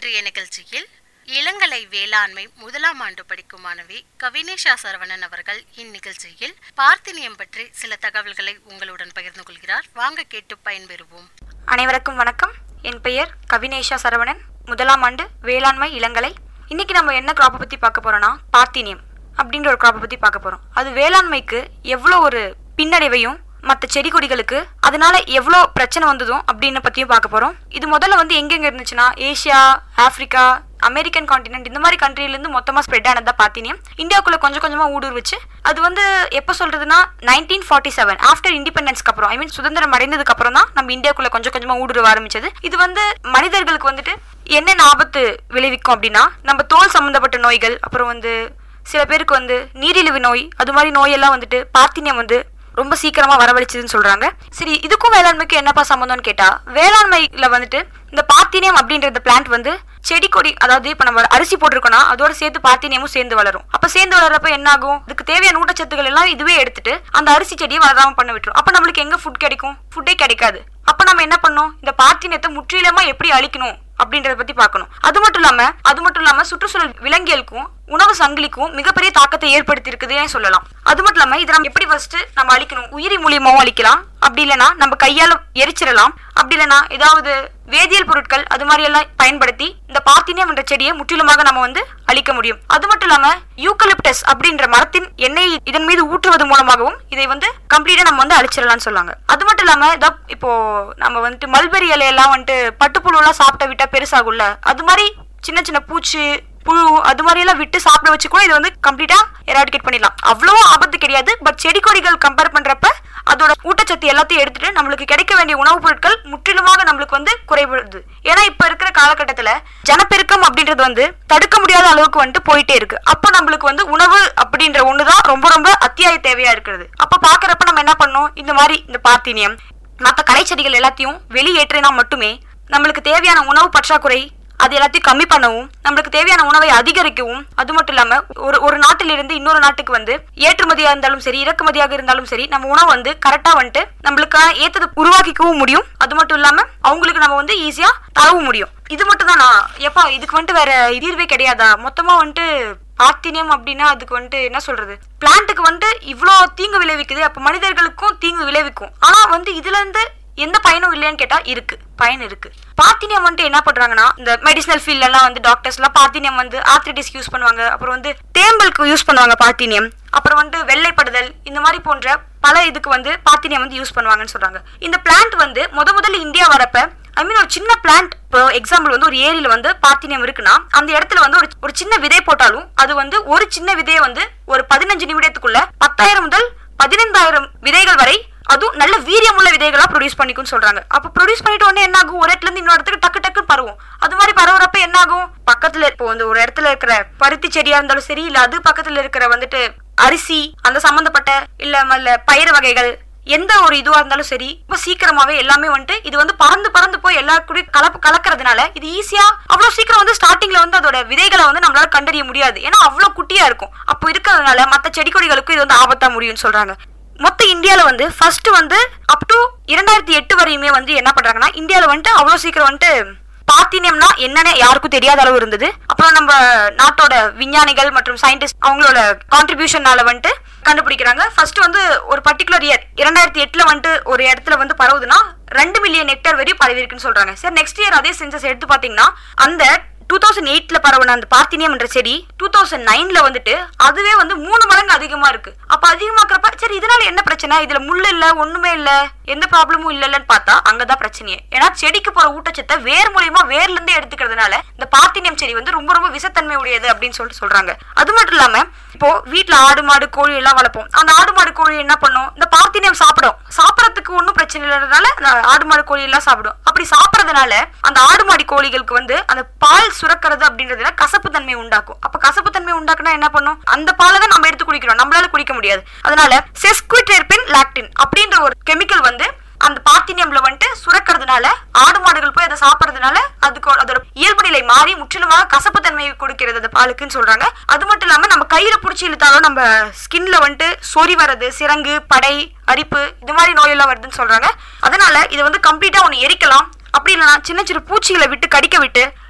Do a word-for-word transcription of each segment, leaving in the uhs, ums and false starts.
இன்றைய நிகழ்ச்சியில் இளங்கலை வேளாண்மை முதலாம் ஆண்டு படிக்கும் மாணவி கவினேஷா சரவணன் அவர்கள் இந்நிகழ்ச்சியில் பார்த்தினியம் பற்றி சில தகவல்களை உங்களுடன் பகிர்ந்து கொள்கிறார். வாங்க கேட்டு பயன்பெறுவோம். அனைவருக்கும் வணக்கம். என் பெயர் கவினேஷா சரவணன், முதலாம் ஆண்டு வேளாண்மை இளங்கலை. இன்னைக்கு நம்ம என்ன கிராப்பை பற்றி பார்க்க போறோம்னா பார்த்தினியம் அப்படின்ற ஒரு கிராப்பை பற்றி பார்க்க போகிறோம். அது வேளாண்மைக்கு எவ்வளோ ஒரு பின்னடைவையும் மற்ற செடி கொடிகளுக்கு அதனால எவ்வளோ பிரச்சனை வந்ததும் அப்படின்னு பற்றியும் பார்க்க போகிறோம். இது முதல்ல வந்து எங்கெங்கே இருந்துச்சுன்னா ஏஷியா, ஆஃப்ரிக்கா, அமெரிக்கன் காண்டினென்ட் இந்த மாதிரி கண்ட்ரிலேருந்து மொத்தமாக ஸ்ப்ரெட் ஆனதா பார்த்தினியம் இந்தியாவுக்குள்ளே கொஞ்சம் கொஞ்சமாக ஊடுருவிச்சு. அது வந்து எப்போ சொல்கிறதுனா நைன்டீன் ஃபார்ட்டி செவன் ஆஃப்டர் இண்டிபெண்டன்ஸ்க்கு அப்புறம், ஐ மீன் சுதந்திரம் அடைந்ததுக்கு அப்புறம் தான் நம்ம இந்தியாவுக்குள்ளே கொஞ்சம் கொஞ்சமாக ஊடுருவ ஆரம்பிச்சது. இது வந்து மனிதர்களுக்கு வந்துட்டு என்னென்ன ஆபத்து விளைவிக்கும் அப்படின்னா, நம்ம தோல் சம்மந்தப்பட்ட நோய்கள், அப்புறம் வந்து சில பேருக்கு வந்து நீரிழிவு நோய், அது மாதிரி நோயெல்லாம் வந்துட்டு பார்த்தினியம் வந்து ரொம்ப சீக்கிரமா வரவழைச்சதுன்னு சொல்றாங்க. சரி, இதுக்கும் வேளாண்மைக்கு என்னப்பா சம்பந்தம்னு கேட்டா, வேளாண்மையில வந்துட்டு இந்த பார்த்தினியம் அப்படின்ற இந்த பிளான்ட் வந்து செடி கொடி, அதாவது இப்ப நம்ம அரிசி போட்டிருக்கோம்னா அதோட சேர்த்து பார்த்தினியமும் சேர்ந்து வளரும். அப்ப சேர்ந்து வளர்றப்ப என்ன ஆகும், இதுக்கு தேவையான ஊட்டச்சத்துக்கள் எல்லாம் இதுவே எடுத்துட்டு அந்த அரிசி செடியை வளராம பண்ண விட்டுரும். அப்ப நம்மளுக்கு எங்க ஃபுட் கிடைக்கும்? ஃபுட்டே கிடைக்காது. அப்ப நம்ம என்ன பண்ணோம், இந்த பார்த்தினியத்தை முற்றிலுமா எப்படி அழிக்கணும் அப்படின்றத பத்தி பார்க்கணும். அது மட்டும் இல்லாம அது மட்டும் இல்லாம சுற்றுச்சூழல் விலங்கியலுக்கும் உணவு சங்கிலிக்கும் மிகப்பெரிய தாக்கத்தை ஏற்படுத்தி இருக்குதுன்னு சொல்லலாம். அது மட்டும் இல்லாம இதை நம்ம எப்படி ஃபர்ஸ்ட் நம்ம அழிக்கணும், உயிரி மூலியமாவும் அழிக்கலாம், அப்படி இல்லைன்னா நம்ம கையால எரிச்சிடலாம், அப்படி இல்லைன்னா ஏதாவது வேதியியல் பொருட்கள் அது மாதிரி எல்லாம் பயன்படுத்தி இந்த பார்த்தினியம் என்ற செடியை முற்றிலுமாக நம்ம வந்து அழிக்க முடியும். அது மட்டும் இல்லாம யூக்கலிப்டஸ் அப்படின்ற மரத்தின் எண்ணெய் இதன் மீது ஊற்றுவது மூலமாகவும் இதை வந்து கம்ப்ளீட்டா நம்ம வந்து அழிச்சிடலாம்னு சொல்லாங்க. அது மட்டும் இல்லாம இப்போ நம்ம வந்துட்டு மல்பெரி இலையெல்லாம் வந்துட்டு பட்டுப்புழு எல்லாம் சாப்பிட்ட விட்டா பெருசாகும்ல, அது மாதிரி சின்ன சின்ன பூச்சி புழு அது மாதிரி எல்லாம் விட்டு சாப்பிட வச்சு கூட இதை வந்து கம்ப்ளீட்டா எராடிகேட் பண்ணிடலாம். அவ்வளவோ ஆபத்து கிடையாது. பட் செடி கொடிகள் கம்பேர் பண்றப்ப அதோட ஊட்டச்சத்து எல்லாத்தையும் எடுத்துட்டு நம்மளுக்கு கிடைக்க வேண்டிய உணவுப் பொருட்கள் முற்றிலுமாக நம்மளுக்கு வந்து குறைபடுது. ஏன்னா இப்ப இருக்கிற காலகட்டத்துல ஜனப்பெருக்கம் அப்படின்றது வந்து தடுக்க முடியாத அளவுக்கு வந்துட்டு போயிட்டே இருக்கு. அப்ப நம்மளுக்கு வந்து உணவு அப்படின்ற ஒண்ணுதான் ரொம்ப ரொம்ப அத்தியாய தேவையா இருக்கிறது. அப்ப பாக்குறப்ப நம்ம என்ன பண்ணோம், இந்த மாதிரி இந்த பார்த்தினியம் மற்ற கலை செடிகள் எல்லாத்தையும் வெளியேற்றினா மட்டுமே நம்மளுக்கு தேவையான உணவு பற்றாக்குறை அது எல்லாத்தையும் கம்மி பண்ணவும், நம்மளுக்கு தேவையான உணவை அதிகரிக்கவும், அது மட்டும் இல்லாம ஒரு ஒரு நாட்டிலிருந்து இன்னொரு நாட்டுக்கு வந்து ஏற்றுமதியா இருந்தாலும் சரி, இறக்குமதியாக இருந்தாலும் சரி, நம்ம உணவு வந்து கரெக்டா வந்துட்டு நம்மளுக்கு ஏத்தது உருவாக்கிக்கவும் முடியும். அது மட்டும் இல்லாம அவங்களுக்கு நம்ம வந்து ஈஸியா தரவும் முடியும். இது மட்டும் தான் நான் எப்பா இதுக்கு வந்துட்டு வேற தீர்வே கிடையாதா, மொத்தமா வந்துட்டு பார்த்தினியம் அப்படின்னா அதுக்கு வந்துட்டு என்ன சொல்றது, பிளான்ட்டுக்கு வந்துட்டு இவ்வளோ தீங்கு விளைவிக்குது, அப்ப மனிதர்களுக்கும் தீங்கு விளைவிக்கும். ஆனா வந்து இதுல இருந்து எந்த பயனும் இல்லைன்னு கேட்டா இருக்கு, பயன் இருக்கு. பார்த்தினியம் வந்துட்டு என்ன பண்றாங்கன்னா, இந்த மெடிசனல் ஃபீல்ட் எல்லாம் வந்து டாக்டர்ஸ் எல்லாம் பார்த்தினியம் வந்து ஆர்த்ரைட்டிஸ் யூஸ் பண்ணுவாங்க, அப்புறம் வந்து தேம்பலுக்கு யூஸ் பண்ணுவாங்க பார்த்தினியம், அப்புறம் வந்து வெள்ளைப்படுதல் இந்த மாதிரி போன்ற பல இதுக்கு வந்து பார்த்தினியம் வந்து யூஸ் பண்ணுவாங்கன்னு சொல்றாங்க. இந்த பிளான்ட் வந்து முத முதல்ல இந்தியா வரப்ப, ஐ மீன் ஒரு சின்ன பிளான்ட், இப்போ எக்ஸாம்பிள் வந்து ஒரு ஏரியில வந்து பார்த்தினியம் இருக்குன்னா அந்த இடத்துல வந்து ஒரு ஒரு சின்ன விதை போட்டாலும் அது வந்து ஒரு சின்ன விதையை வந்து ஒரு பதினஞ்சு நிமிடத்துக்குள்ள பத்தாயிரம் முதல் பதினைந்தாயிரம் விதைகள் வரை, அதுவும் நல்ல வீரியமுள்ள விதைகளா ப்ரொடியூஸ் பண்ணிக்கும்னு சொல்றாங்க. அப்ப ப்ரொடியூஸ் பண்ணிட்டு உடனே என்ன ஆகும், ஒரு இடத்துல இருந்து இன்னொரு இடத்துக்கு டக்கு டக்கு பரவும். அது மாதிரி பரவுறப்ப என்ன ஆகும், பக்கத்துல இப்போ வந்து ஒரு இடத்துல இருக்கிற பருத்தி செடியா இருந்தாலும் சரி, இல்ல அது பக்கத்துல இருக்கிற வந்துட்டு அரிசி அந்த சம்பந்தப்பட்ட இல்ல பயிர் வகைகள் எந்த ஒரு இதுவா இருந்தாலும் சரி, ரொம்ப சீக்கிரமாவே எல்லாமே வந்துட்டு இது வந்து பறந்து பறந்து போய் எல்லா கூட கலப்பு கலக்கிறதுனால இது ஈஸியா அவ்வளவு சீக்கிரம் வந்து ஸ்டார்டிங்ல வந்து அதோட விதைகளை வந்து நம்மளால கண்டறிய முடியாது. ஏன்னா அவ்வளவு குட்டியா இருக்கும். அப்போ இருக்கிறதுனால மற்ற செடி கொடிகளுக்கும் இது வந்து ஆபத்தா முடியும்னு சொல்றாங்க. மொத்த இந்தியால வந்து ஃபர்ஸ்ட் வந்து அப் டு இரண்டாயிரத்தி எட்டு வரையுமே வந்து என்ன பண்றாங்கன்னா, இந்தியால வந்துட்டு அவ்வளவு சீக்கிரம் வந்துட்டு பார்த்தினியம்னா என்னன்னு யாருக்கும் தெரியாத அளவு இருந்தது. அப்புறம் நம்ம நாட்டோட விஞ்ஞானிகள் மற்றும் சயின்டிஸ்ட் அவங்களோட கான்ட்ரிபியூஷனால வந்துட்டு கண்டுபிடிக்கிறாங்க. ஃபர்ஸ்ட் வந்து ஒரு பர்டிகுலர் இயர் இரண்டாயிரத்தி எட்டுல வந்துட்டு ஒரு இடத்துல வந்து பரவுதுன்னா ரெண்டு மில்லியன் ஹெக்டேர் வரையும் பரவி இருக்குன்னு சொல்றாங்க. சரி, நெக்ஸ்ட் இயர் அதே சென்சஸ் எடுத்து பாத்தீங்கன்னா அந்த டூ தௌசண்ட் எயிட்ல பரவன அந்த பார்த்தினியம் என்ற செடி டூ தௌசண்ட் நைன்ல வந்துட்டு அதுவே வந்து மூணு மடங்கு அதிகமா இருக்கு. அப்ப அதிகமாக்குறப்ப சரி இதனால என்ன பிரச்சனை, இதுல முள்ளு இல்ல ஒண்ணுமே இல்ல எந்த ப்ராப்ளமும் இல்லன்னு பார்த்தா அங்கதான் பிரச்சனையே. ஏன்னா செடிக்கு போற ஊட்டச்சத்தை வேர் மூலியமா வேர்ல இருந்தே எடுத்துக்கிறதுனால இந்த பார்த்தினியம் செடி வந்து ரொம்ப ரொம்ப விஷத்தன்மை உடையது அப்படின்னு சொல்லிட்டு சொல்றாங்க. அது மட்டும் இல்லாம இப்போ வீட்டுல ஆடு மாடு கோழி எல்லாம் வளர்ப்போம். அந்த ஆடு மாடு கோழி என்ன பண்ணும், இந்த பார்த்தினியம் சாப்பிடும். சாப்பிடறதுக்கு ஒன்றும் பிரச்சனை இல்லைனால ஆடு மாடு கோழி எல்லாம் சாப்பிடும். அப்படி சாப்பிடறதுனால அந்த ஆடு மாடி கோழிகளுக்கு வந்து அந்த பால் சுரக்கிறது அப்படின்றதுல கசப்பு தன்மை உண்டாக்கும். அப்ப கசப்பு தன்மை உண்டாக்குனா என்ன பண்ணும், அந்த பாலை தான் நம்ம எடுத்து குடிக்கிறோம், நம்மளால குடிக்க முடியாது. அதனால செஸ்குவிடெர்பின் லாக்டின் அப்படின்ற ஒரு கெமிக்கல் வந்து அந்த பார்த்தினியம்ல வந்துட்டு சுரக்கிறதுனால ஆடு மாடுகள் போய் அதை சாப்பிட்றதுனால அதுக்கு அதோட இயல்பு நிலை மாறி முற்றிலுமாக கசப்பு தன்மையை கொடுக்கிறது அந்த பாலுக்குன்னு சொல்றாங்க. அது மட்டும் இல்லாம நம்ம கையில பிடிச்சி இழுத்தாலும் நம்ம ஸ்கின்ல வந்துட்டு சொறி வர்றது, சிரங்கு, படை, அரிப்பு இது மாதிரி நோயெல்லாம் வருதுன்னு சொல்றாங்க. அதனால இதை வந்து கம்ப்ளீட்டா ஒன்னு எரிக்கலாம், அப்படி இல்லைன்னா சின்ன சின்ன பூச்சிகளை விட்டு கடிக்க விட்டு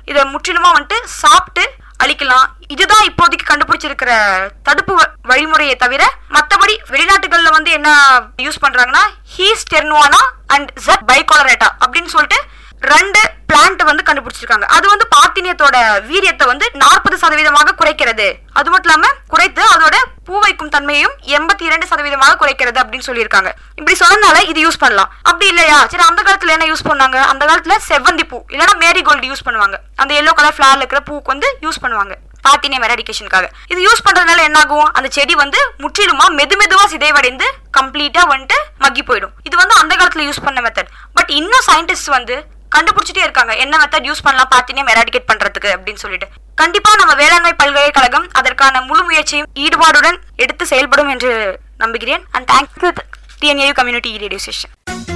இதை முற்றிலுமா வந்துட்டு சாப்பிட்டு அழிக்கலாம். இதுதான் இப்போதைக்கு கண்டுபிடிச்சிருக்கிற தடுப்பு வழிமுறையை தவிர மற்றபடி வெளிநாட்டுகள்ல வந்து என்ன யூஸ் பண்றாங்கன்னா ஹீஸ் டெர்னுவானா அண்ட் ஜெட் பைகோலரேட்டா அப்படின்னு சொல்லிட்டு ரெண்டு பிளான்ட் வந்து கண்டுபிடிச்சிருக்காங்க. அது வந்து பார்த்தினியத்தோட வீரியத்தை வந்து நாற்பது சதவீதமாக குறைக்கிறது. அது மட்டும் இல்லாம குறைத்து அதோட பூ வைக்கும் தன்மையும் எண்பத்தி இரண்டு சதவீதமாக குறைக்கிறது அப்படின்னு சொல்லியிருக்காங்க. இப்படி சொன்னனால இது யூஸ் பண்ணலாம். அப்படி இல்லையா, சரி அந்த காலத்துல என்ன யூஸ் பண்ணாங்க, அந்த காலத்துல செவ்வந்தி பூ இல்லைன்னா மேரிகோல்டு யூஸ் பண்ணுவாங்க. அந்த எல்லோ கலர் ஃபிளவர்ல இருக்கிற பூக்கு வந்து யூஸ் பண்ணுவாங்க பார்த்தினியம் எராடிகேஷனுக்காக. இது யூஸ் பண்றதுனால என்ன ஆகும், அந்த செடி வந்து முற்றிலுமா மெது மெதுவா சிதைவடைந்து கம்ப்ளீட்டா வந்துட்டு மக்கி போயிடும். இது வந்து அந்த காலத்துல யூஸ் பண்ண மெத்தட். பட் இன்னும் சயின்டிஸ்ட் வந்து கண்டுபிடிச்சிட்டே இருக்காங்க என்ன மெத்தட் யூஸ் பண்ணலாம் பார்த்தினியம் எராடிகேட் பண்றதுக்கு அப்படின்னு சொல்லிட்டு. கண்டிப்பா நம்ம வேளாண்மை பல்கலைக்கழகம் அதற்கான முழு முயற்சியும் ஈடுபாடுடன் எடுத்து செயல்படும் என்று நம்புகிறேன். And thank you TNAU community radio station.